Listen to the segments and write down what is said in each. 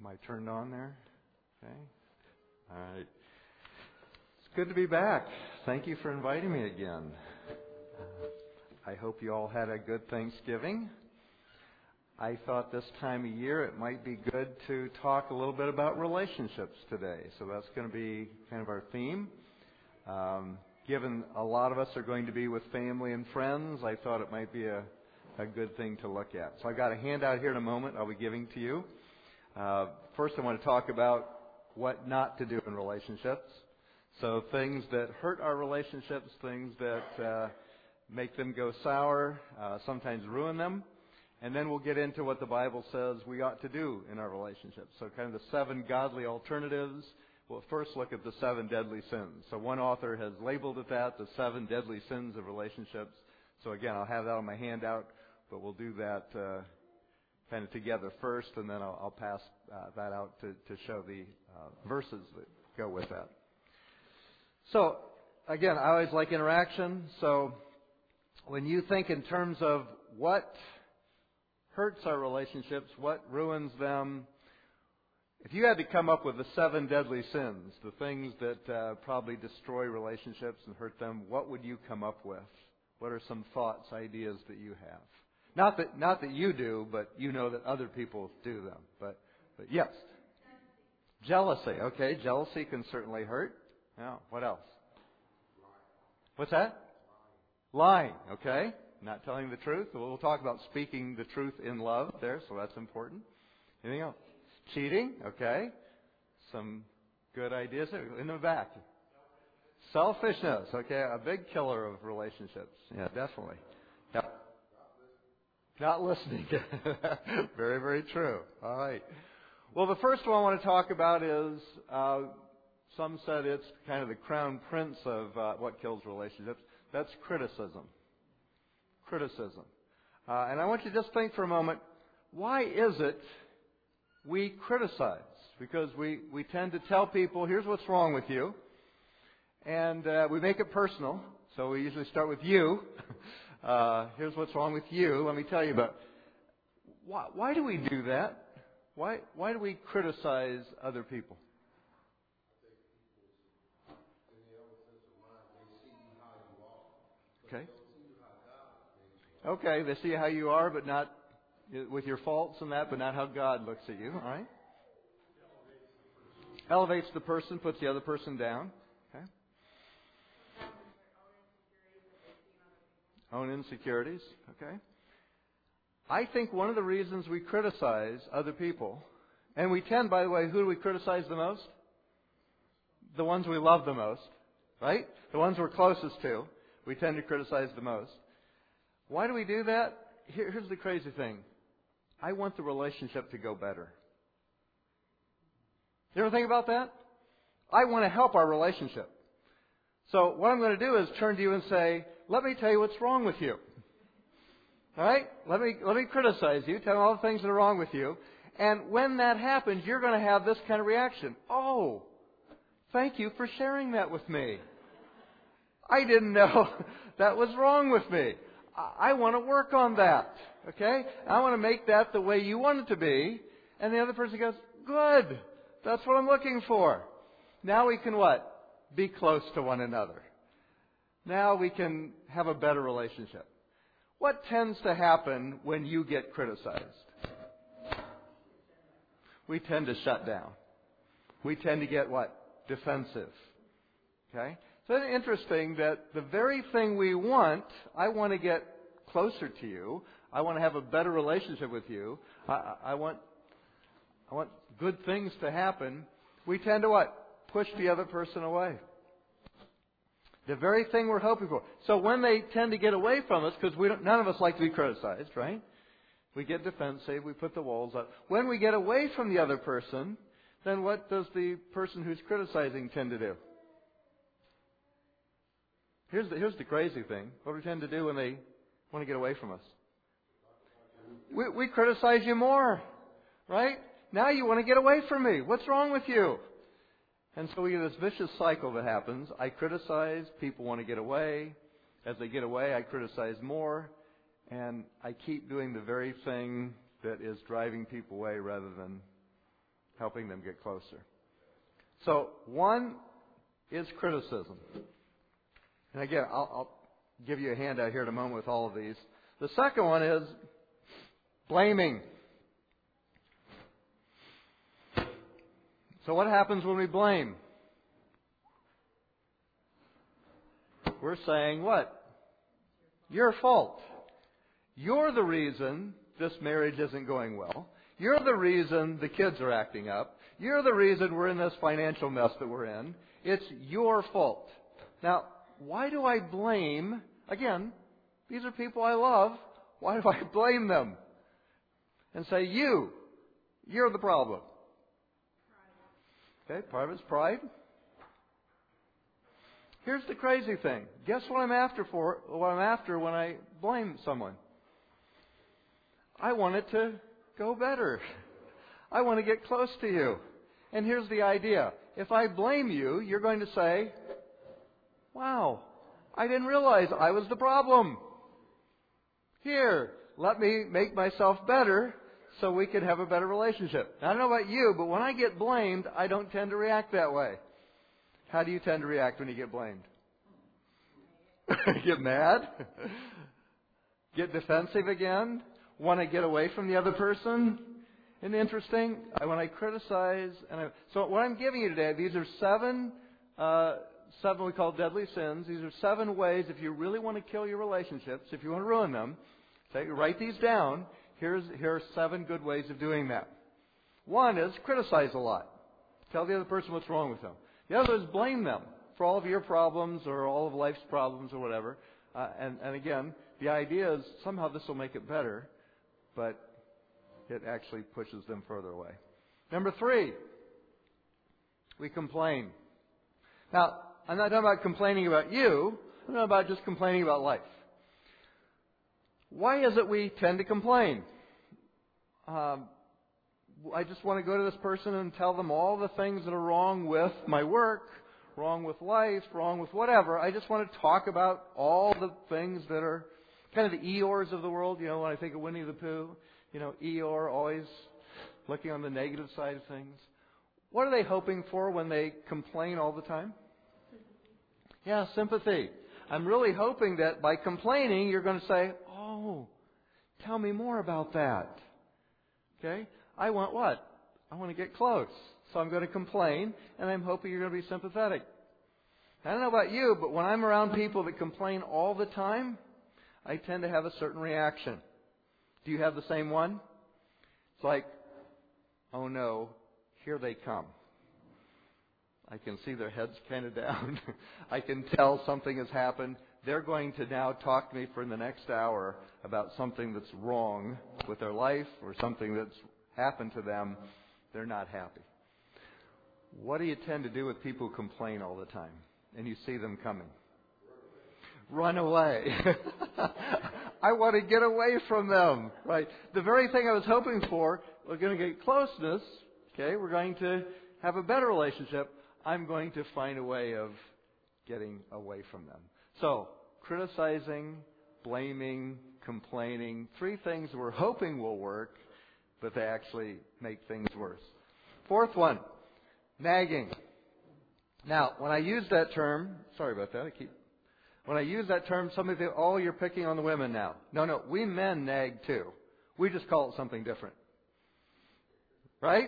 Am I turned on there? Okay. All right. It's good to be back. Thank you for inviting me again. I hope you all had a good Thanksgiving. I thought this time of year it might be good to talk a little bit about relationships today. So that's going to be kind of our theme. Given a lot of us are going to be with family and friends, I thought it might be a good thing to look at. So I've got a handout here in a moment I'll be giving to you. First I want to talk about what not to do in relationships. So things that hurt our relationships, things that make them go sour, sometimes ruin them. And then we'll get into what the Bible says we ought to do in our relationships. So kind of the 7 godly alternatives. We'll first look at the 7 deadly sins. So one author has labeled it that, the 7 deadly sins of relationships. So again, I'll have that on my handout, but we'll do that kind of together first, and then I'll pass that out to show the verses that go with that. So again, I always like interaction. So when you think in terms of what hurts our relationships, what ruins them, if you had to come up with the 7 deadly sins, the things that probably destroy relationships and hurt them, what would you come up with? What are some thoughts, ideas that you have? Not that you do, but you know that other people do them. But yes. Jealousy. Okay, jealousy can certainly hurt. Yeah, what else? What's that? Lying. Okay. Not telling the truth. We'll talk about speaking the truth in love there, so that's important. Anything else? Cheating. Okay. Some good ideas in the back. Selfishness. Okay. A big killer of relationships. Yeah, definitely. Yep. Not listening. Very, very true. All right. Well, the first one I want to talk about is, some said it's kind of the crown prince of what kills relationships. That's criticism. Criticism. And I want you to just think for a moment, why is it we criticize? Because we tend to tell people, here's what's wrong with you. And we make it personal. So we usually start with you. Here's what's wrong with you. Let me tell you about why do we do that? Why do we criticize other people? Okay. Okay, they see how you are, but not with your faults and that, but not how God looks at you. All right. Elevates the person, puts the other person down. Okay. Own insecurities. Okay. I think one of the reasons we criticize other people, and we tend, by the way, who do we criticize the most? The ones we love the most, right? The ones we're closest to, we tend to criticize the most. Why do we do that? Here's the crazy thing. I want the relationship to go better. You ever think about that? I want to help our relationship. So what I'm going to do is turn to you and say, let me tell you what's wrong with you. All right? Let me criticize you, tell you all the things that are wrong with you. And when that happens, you're going to have this kind of reaction. Oh, thank you for sharing that with me. I didn't know that was wrong with me. I want to work on that. Okay? I want to make that the way you want it to be. And the other person goes, good. That's what I'm looking for. Now we can what? Be close to one another. Now we can have a better relationship. What tends to happen when you get criticized? We tend to shut down. We tend to get what? Defensive. Okay? So it's interesting that the very thing we want, I want to get closer to you. I want to have a better relationship with you. I want good things to happen. We tend to what? Push the other person away. The very thing we're hoping for. So when they tend to get away from us, because none of us like to be criticized, right? We get defensive. We put the walls up. When we get away from the other person, then what does the person who's criticizing tend to do? Here's the crazy thing. What do we tend to do when they want to get away from us? We criticize you more, right? Now you want to get away from me. What's wrong with you? And so we get this vicious cycle that happens. I criticize, people want to get away. As they get away, I criticize more. And I keep doing the very thing that is driving people away rather than helping them get closer. So one is criticism. And again, I'll give you a handout here in a moment with all of these. The second one is blaming. So what happens when we blame? We're saying what? Your fault. You're the reason this marriage isn't going well. You're the reason the kids are acting up. You're the reason we're in this financial mess that we're in. It's your fault. Now, why do I blame? Again, these are people I love. Why do I blame them? And say, you're the problem. Okay, part of it's pride. Here's the crazy thing. Guess what I'm after when I blame someone? I want it to go better. I want to get close to you. And here's the idea. If I blame you, you're going to say, wow, I didn't realize I was the problem. Here, let me make myself better so we can have a better relationship. Now, I don't know about you, but when I get blamed, I don't tend to react that way. How do you tend to react when you get blamed? Get mad? Get defensive again? Want to get away from the other person? Isn't it interesting? When I criticize, so what I'm giving you today, these are seven we call deadly sins. These are 7 ways if you really want to kill your relationships, if you want to ruin them. Write these down. Here are 7 good ways of doing that. One is criticize a lot. Tell the other person what's wrong with them. The other is blame them for all of your problems or all of life's problems or whatever. And again, the idea is somehow this will make it better, but it actually pushes them further away. Number 3, we complain. Now, I'm not talking about complaining about you. I'm talking about just complaining about life. Why is it we tend to complain? I just want to go to this person and tell them all the things that are wrong with my work, wrong with life, wrong with whatever. I just want to talk about all the things that are kind of the Eeyores of the world. You know, when I think of Winnie the Pooh, Eeyore always looking on the negative side of things. What are they hoping for when they complain all the time? Yeah, sympathy. I'm really hoping that by complaining, you're going to say, oh, tell me more about that. Okay? I want what? I want to get close. So I'm going to complain, and I'm hoping you're going to be sympathetic. I don't know about you, but when I'm around people that complain all the time, I tend to have a certain reaction. Do you have the same one? It's like, oh no, here they come. I can see their heads kind of down. I can tell something has happened. They're going to now talk to me for the next hour about something that's wrong with their life or something that's happened to them. They're not happy. What do you tend to do with people who complain all the time and you see them coming? Run away. I want to get away from them. Right? The very thing I was hoping for, we're going to get closeness. Okay, we're going to have a better relationship. I'm going to find a way of getting away from them. So, criticizing, blaming, complaining, 3 things we're hoping will work, but they actually make things worse. 4th one, nagging. Now, when I use that term, sorry about that, when I use that term, somebody thinks, oh, you're picking on the women now. No, we men nag too. We just call it something different. Right?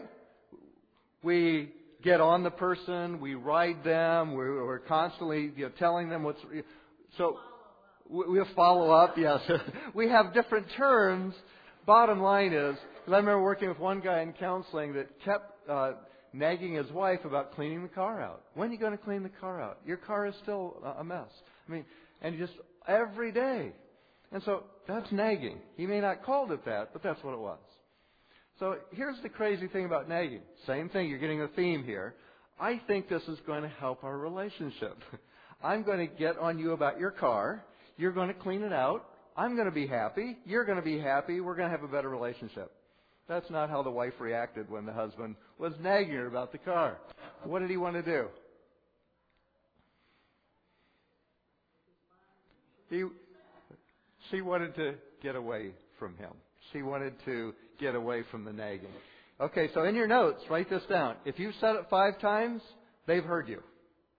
We get on the person, we ride them, we're constantly telling them what's... So we'll follow up, yes. We have different terms. Bottom line is, because I remember working with one guy in counseling that kept nagging his wife about cleaning the car out. When are you going to clean the car out? Your car is still a mess. And just every day. And so that's nagging. He may not called it that, but that's what it was. So here's the crazy thing about nagging. Same thing, you're getting a theme here. I think this is going to help our relationship. I'm going to get on you about your car. You're going to clean it out. I'm going to be happy. You're going to be happy. We're going to have a better relationship. That's not how the wife reacted when the husband was nagging her about the car. What did he want to do? She wanted to get away from him. She wanted to get away from the nagging. Okay, so in your notes, write this down. If you've said it 5 times, they've heard you.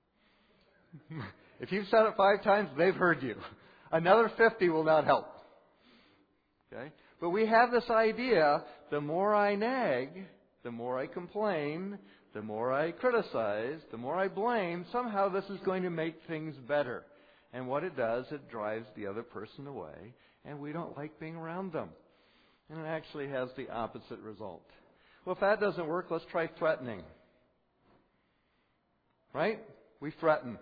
If you've said it 5 times, they've heard you. Another 50 will not help. Okay? But we have this idea, the more I nag, the more I complain, the more I criticize, the more I blame, somehow this is going to make things better. And what it does, it drives the other person away, and we don't like being around them. And it actually has the opposite result. Well, if that doesn't work, let's try threatening. Right? We threaten.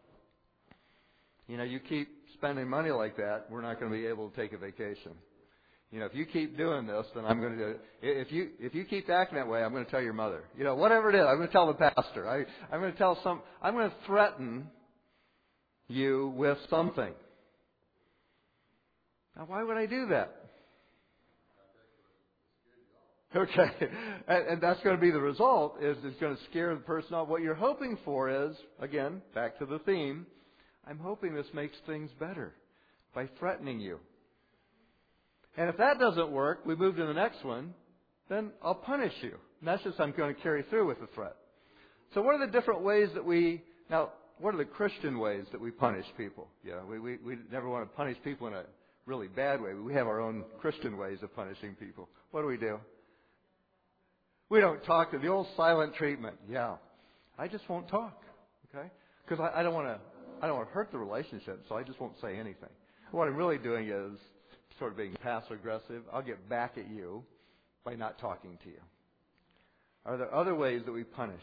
You keep spending money like that, we're not going to be able to take a vacation. If you keep doing this, then I'm going to do it. If you keep acting that way, I'm going to tell your mother. Whatever it is, I'm going to tell the pastor. I'm going to threaten you with something. Now, why would I do that? Okay. And that's going to be the result, is it's going to scare the person off. What you're hoping for is, again, back to the theme, I'm hoping this makes things better by threatening you. And if that doesn't work, we move to the next one, then I'll punish you. And that's just I'm going to carry through with the threat. So what are the different ways that what are the Christian ways that we punish people? We never want to punish people in a really bad way. We have our own Christian ways of punishing people. What do? We don't talk to the old silent treatment. Yeah. I just won't talk. Okay? Because I don't want to hurt the relationship, so I just won't say anything. What I'm really doing is sort of being passive-aggressive. I'll get back at you by not talking to you. Are there other ways that we punish?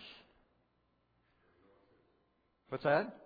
What's that?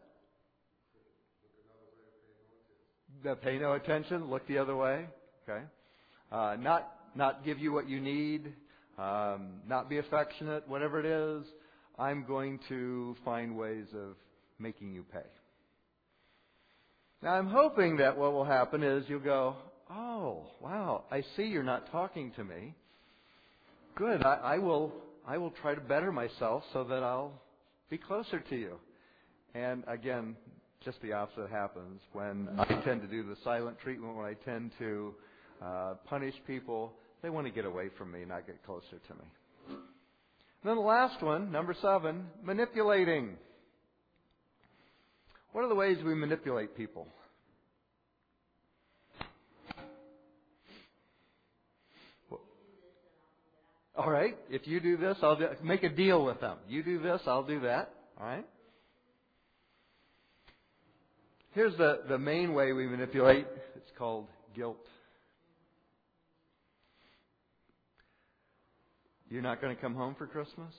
Pay no attention. Look the other way. Okay. Not give you what you need. Not be affectionate. Whatever it is, I'm going to find ways of making you pay. Now, I'm hoping that what will happen is you'll go, oh, wow, I see you're not talking to me. Good. I will try to better myself so that I'll be closer to you. And again, just the opposite happens when I tend to do the silent treatment, when I tend to punish people. They want to get away from me, not get closer to me. And then the last one, number 7, manipulating. What are the ways we manipulate people? All right, if you do this, I'll make a deal with them. You do this, I'll do that. All right? Here's the main way we manipulate. It's called guilt. You're not going to come home for Christmas?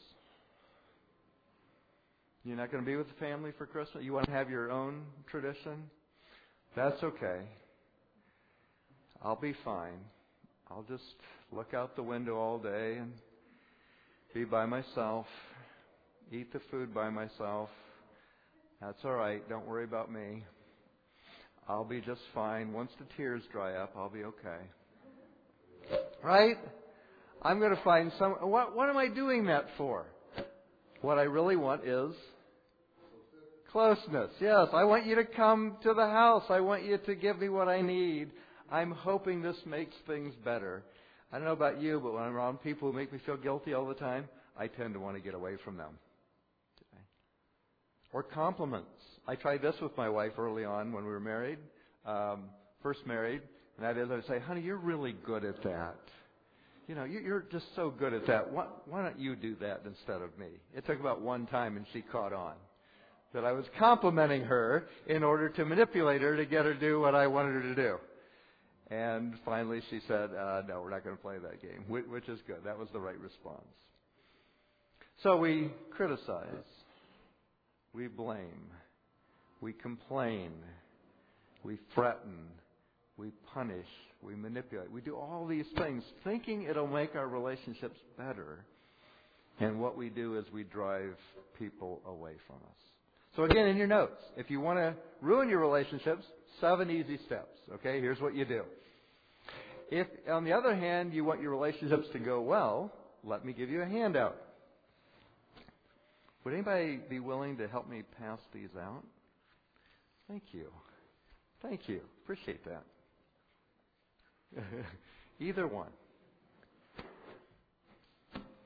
You're not going to be with the family for Christmas? You want to have your own tradition? That's okay. I'll be fine. I'll just look out the window all day and be by myself, eat the food by myself. That's all right. Don't worry about me. I'll be just fine. Once the tears dry up, I'll be okay. Right? I'm going to find some... What am I doing that for? What I really want is closeness. Yes, I want you to come to the house. I want you to give me what I need. I'm hoping this makes things better. I don't know about you, but when I'm around people who make me feel guilty all the time, I tend to want to get away from them. Okay. Or compliments. I tried this with my wife early on when we were married, first married, and that is I would say, honey, you're really good at that. You're just so good at that. Why don't you do that instead of me? It took about one time and she caught on that I was complimenting her in order to manipulate her to get her to do what I wanted her to do. And finally she said, no, we're not going to play that game, which is good. That was the right response. So we criticize, we blame, we complain, we threaten, we punish, we manipulate. We do all these things thinking it'll make our relationships better. And what we do is we drive people away from us. So again, in your notes, if you want to ruin your relationships, 7 easy steps. Okay, here's what you do. If, on the other hand, you want your relationships to go well, let me give you a handout. Would anybody be willing to help me pass these out? Thank you. Thank you. Appreciate that. Either one.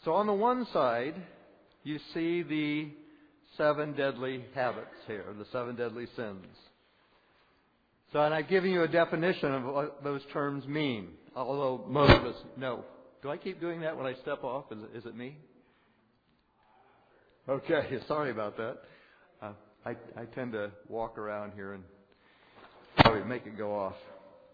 So on the one side, you see the 7 deadly habits here, the 7 deadly sins. So, and I've given you a definition of what those terms mean, although most of us know. Do I keep doing that when I step off? Is it me? Okay, sorry about that. I tend to walk around here and probably make it go off.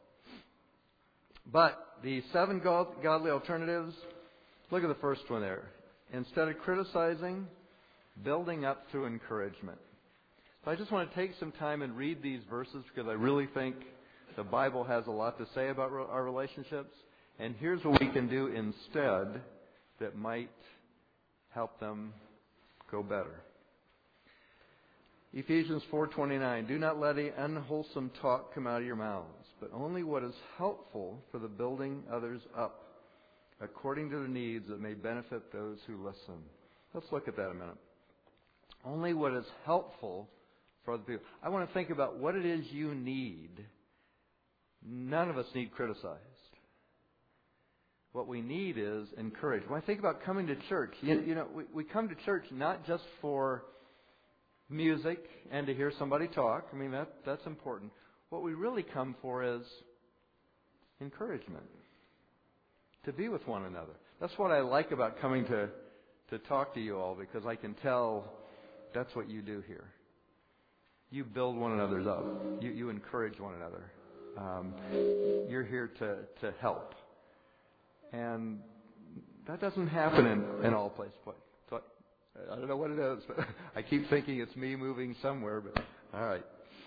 But the 7 godly alternatives, look at the first one there. Instead of criticizing, building up through encouragement. So I just want to take some time and read these verses because I really think the Bible has a lot to say about our relationships. And here's what we can do instead that might help them go better. Ephesians 4:29, do not let any unwholesome talk come out of your mouths, but only what is helpful for the building others up, according to their needs that may benefit those who listen. Let's look at that a minute. Only what is helpful for other people. I want to think about what it is you need. None of us need criticized. What we need is encouraged. When I think about coming to church, we come to church not just for music and to hear somebody talk. I mean, that's important. What we really come for is encouragement. To be with one another. That's what I like about coming to talk to you all, because I can tell that's what you do here. You build one another's up. You encourage one another. You're here to help. And that doesn't happen in all places. So I don't know what it is, but I keep thinking it's me moving somewhere. But all right.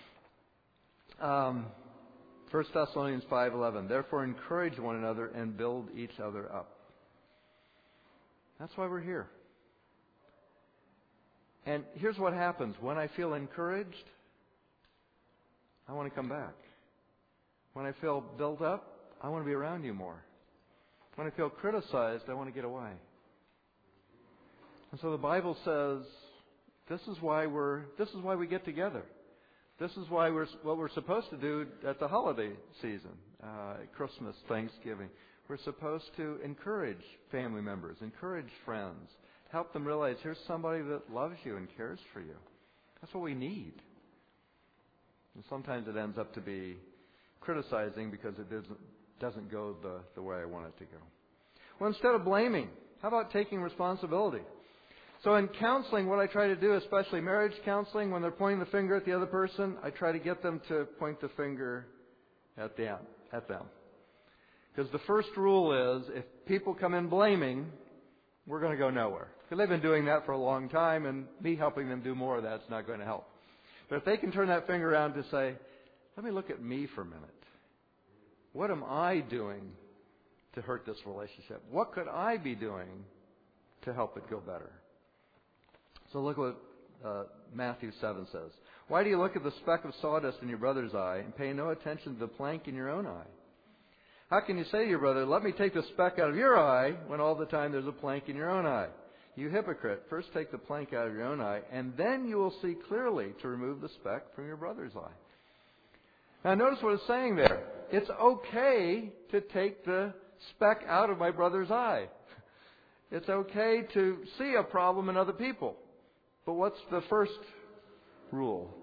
1 Thessalonians 5:11. Therefore, encourage one another and build each other up. That's why we're here. And here's what happens. When I feel encouraged, I want to come back. When I feel built up, I want to be around you more. When I feel criticized, I want to get away. And so the Bible says this is why we get together. This is why what we're supposed to do at the holiday season, Christmas, Thanksgiving. We're supposed to encourage family members, encourage friends, help them realize here's somebody that loves you and cares for you. That's what we need. And sometimes it ends up to be criticizing because it doesn't go the way I want it to go. Well, instead of blaming, how about taking responsibility? So in counseling, what I try to do, especially marriage counseling, when they're pointing the finger at the other person, I try to get them to point the finger at them. Because the first rule is, if people come in blaming, we're going to go nowhere. Because they've been doing that for a long time, and me helping them do more of that's not going to help. But if they can turn that finger around to say, let me look at me for a minute. What am I doing to hurt this relationship? What could I be doing to help it go better? So look what Matthew 7 says. Why do you look at the speck of sawdust in your brother's eye and pay no attention to the plank in your own eye? How can you say to your brother, let me take the speck out of your eye, when all the time there's a plank in your own eye? You hypocrite, first take the plank out of your own eye, and then you will see clearly to remove the speck from your brother's eye. Now notice what it's saying there. It's okay to take the speck out of my brother's eye. It's okay to see a problem in other people. But what's the first rule?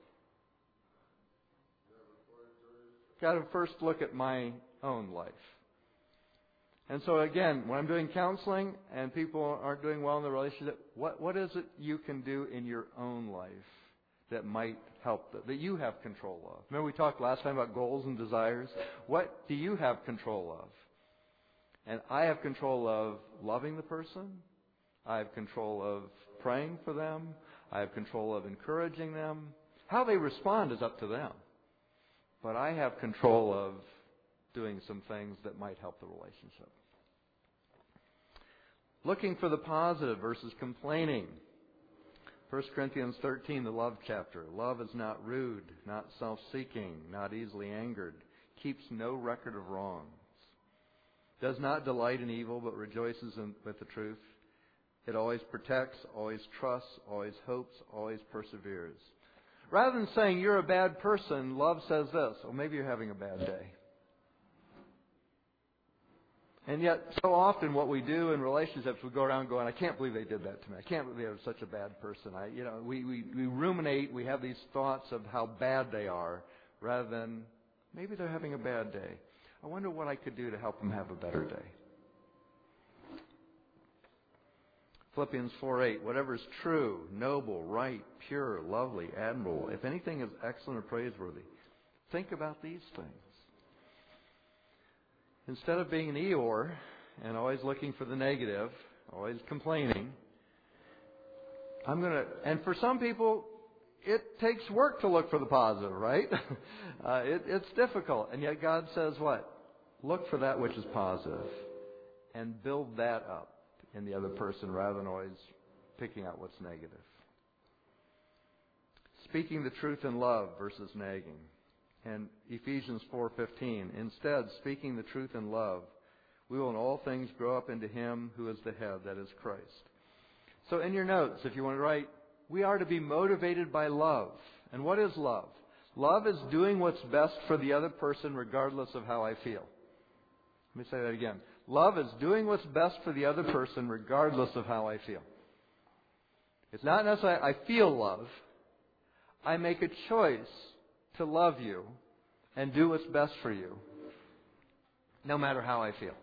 Got to first look at my own life. And so again, when I'm doing counseling and people aren't doing well in the relationship, what is it you can do in your own life that might help, that you have control of? Remember we talked last time about goals and desires? What do you have control of? And I have control of loving the person. I have control of praying for them. I have control of encouraging them. How they respond is up to them. But I have control of doing some things that might help the relationship. Looking for the positive versus complaining. 1 Corinthians 13, the love chapter. Love is not rude, not self-seeking, not easily angered, keeps no record of wrongs, does not delight in evil, but rejoices with the truth. It always protects, always trusts, always hopes, always perseveres. Rather than saying you're a bad person, love says this, maybe you're having a bad day. And yet, so often what we do in relationships, we go around going, I can't believe they did that to me. I can't believe they were such a bad person. We ruminate, we have these thoughts of how bad they are, rather than maybe they're having a bad day. I wonder what I could do to help them have a better day. Philippians 4:8, whatever is true, noble, right, pure, lovely, admirable, if anything is excellent or praiseworthy, think about these things. Instead of being an Eeyore and always looking for the negative, always complaining, and for some people, it takes work to look for the positive, right? It's difficult. And yet God says what? Look for that which is positive and build that up in the other person rather than always picking out what's negative. Speaking the truth in love versus nagging. And Ephesians 4:15, instead, speaking the truth in love, we will in all things grow up into Him who is the head, that is Christ. So in your notes, if you want to write, we are to be motivated by love. And what is love? Love is doing what's best for the other person regardless of how I feel. Let me say that again. Love is doing what's best for the other person regardless of how I feel. It's not necessarily I feel love. I make a choice to love you and do what's best for you, no matter how I feel.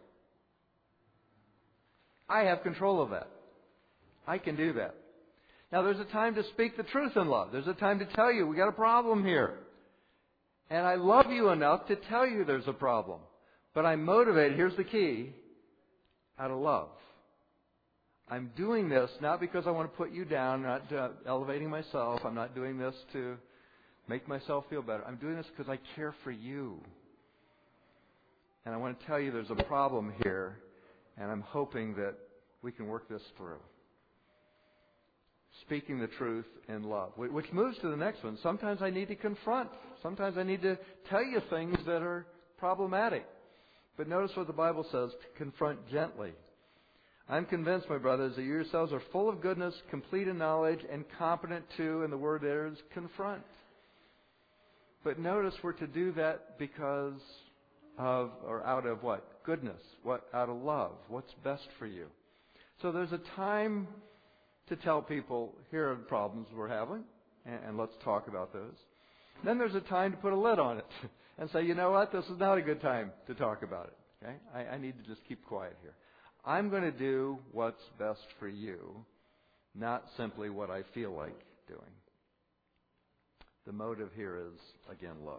I have control of that. I can do that. Now, there's a time to speak the truth in love. There's a time to tell you, we got a problem here. And I love you enough to tell you there's a problem. But I'm motivated, here's the key, out of love. I'm doing this not because I want to put you down, not elevating myself. I'm not doing this to make myself feel better. I'm doing this because I care for you. And I want to tell you there's a problem here, and I'm hoping that we can work this through. Speaking the truth in love. Which moves to the next one. Sometimes I need to confront. Sometimes I need to tell you things that are problematic. But notice what the Bible says, to confront gently. I'm convinced, my brothers, that you yourselves are full of goodness, complete in knowledge, and competent to, and the word there is confront. But notice we're to do that because of, or out of what? Goodness. What? Out of love. What's best for you. So there's a time to tell people, here are the problems we're having, and let's talk about those. Then there's a time to put a lid on it and say, you know what, this is not a good time to talk about it. Okay? I need to just keep quiet here. I'm going to do what's best for you, not simply what I feel like doing. The motive here is, again, love.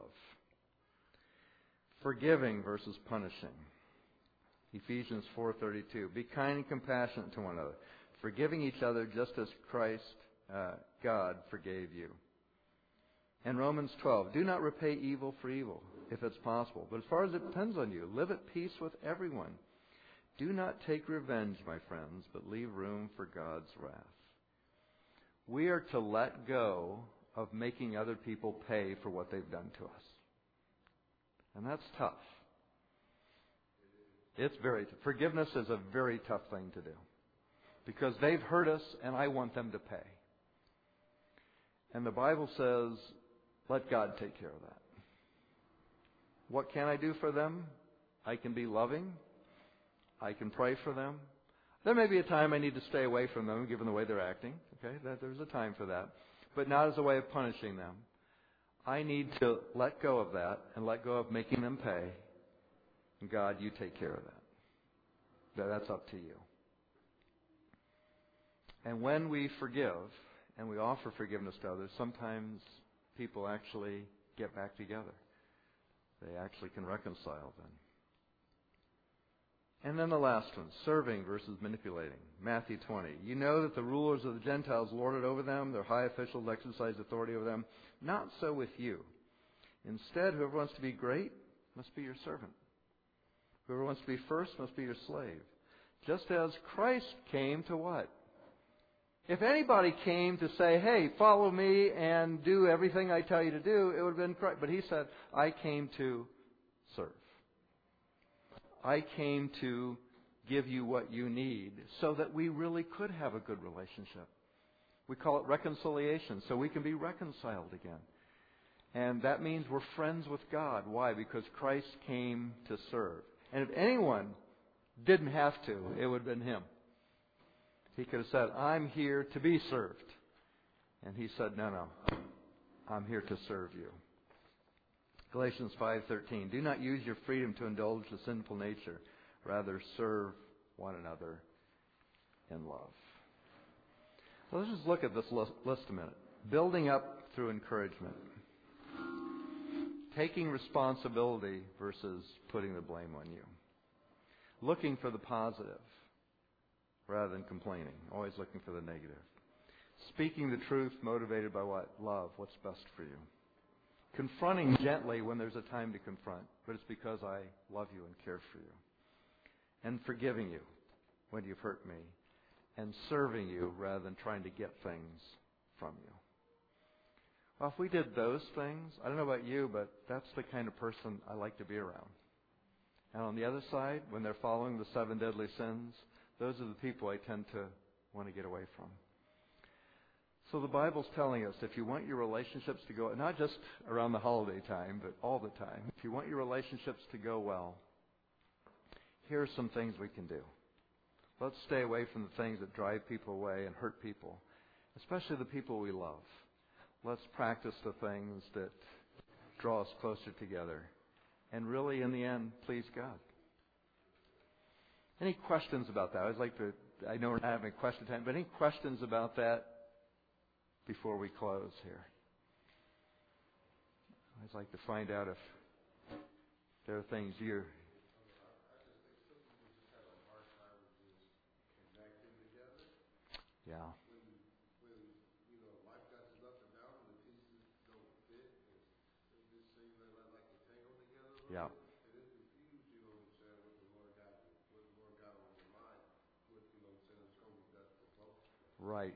Forgiving versus punishing. Ephesians 4:32. Be kind and compassionate to one another, forgiving each other just as Christ, God, forgave you. And Romans 12. Do not repay evil for evil, if it's possible. But as far as it depends on you, live at peace with everyone. Do not take revenge, my friends, but leave room for God's wrath. We are to let go of making other people pay for what they've done to us. And that's tough. It's very tough. Forgiveness is a very tough thing to do. Because they've hurt us and I want them to pay. And the Bible says, let God take care of that. What can I do for them? I can be loving. I can pray for them. There may be a time I need to stay away from them given the way they're acting. Okay, there's a time for that. But not as a way of punishing them. I need to let go of that and let go of making them pay. And God, you take care of that. That's up to you. And when we forgive and we offer forgiveness to others, sometimes people actually get back together. They actually can reconcile then. And then the last one, serving versus manipulating. Matthew 20. You know that the rulers of the Gentiles lord it over them. Their high officials exercise authority over them. Not so with you. Instead, whoever wants to be great must be your servant. Whoever wants to be first must be your slave. Just as Christ came to what? If anybody came to say, hey, follow me and do everything I tell you to do, it would have been Christ. But he said, I came to serve. I came to give you what you need so that we really could have a good relationship. We call it reconciliation, so we can be reconciled again. And that means we're friends with God. Why? Because Christ came to serve. And if anyone Didn't have to. It would have been him. He could have said, I'm here to be served. And he said, no, I'm here to serve you. Galatians 5:13, do not use your freedom to indulge the sinful nature. Rather, serve one another in love. So let's just look at this list a minute. Building up through encouragement. Taking responsibility versus putting the blame on you. Looking for the positive rather than complaining. Always looking for the negative. Speaking the truth motivated by what? Love. What's best for you. Confronting gently when there's a time to confront, but it's because I love you and care for you. And forgiving you when you've hurt me. And serving you rather than trying to get things from you. Well, if we did those things, I don't know about you, but that's the kind of person I like to be around. And on the other side, when they're following the 7 deadly sins, those are the people I tend to want to get away from. So the Bible's telling us if you want your relationships to go, not just around the holiday time, but all the time, if you want your relationships to go well, here are some things we can do. Let's stay away from the things that drive people away and hurt people, especially the people we love. Let's practice the things that draw us closer together and really, in the end, please God. Any questions about that? I know we're not having question time, but any questions about that before we close here? I'd like to find out if there are things you... Yeah. Yeah. Right.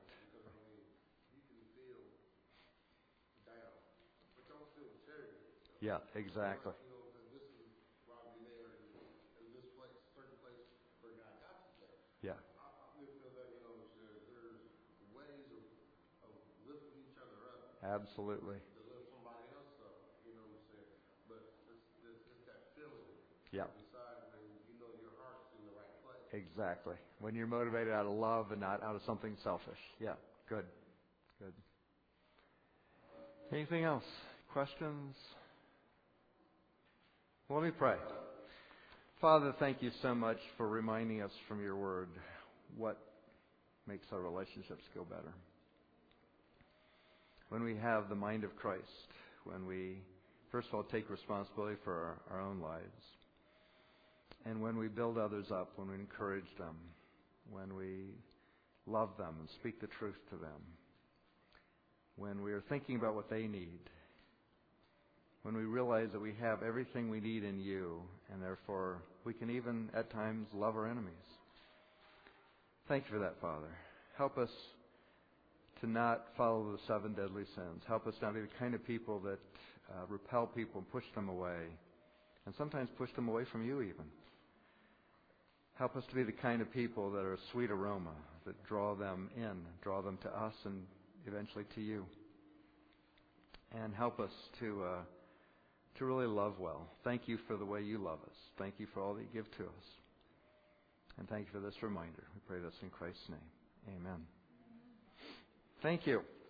Yeah, exactly. Yeah. Absolutely. Yeah. Exactly. When you're motivated out of love and not out of something selfish. Yeah. Good. Good. Anything else? Questions? Well, let me pray. Father, thank you so much for reminding us from your word what makes our relationships go better. When we have the mind of Christ, when we, first of all, take responsibility for our own lives, and when we build others up, when we encourage them, when we love them and speak the truth to them, when we are thinking about what they need, when we realize that we have everything we need in you, and therefore we can even at times love our enemies. Thank you for that, Father. Help us to not follow the 7 deadly sins. Help us not be the kind of people that repel people and push them away, and sometimes push them away from you even. Help us to be the kind of people that are a sweet aroma, that draw them in, draw them to us and eventually to you. And help us to really love well. Thank you for the way you love us. Thank you for all that you give to us. And thank you for this reminder. We pray this in Christ's name. Amen. Thank you.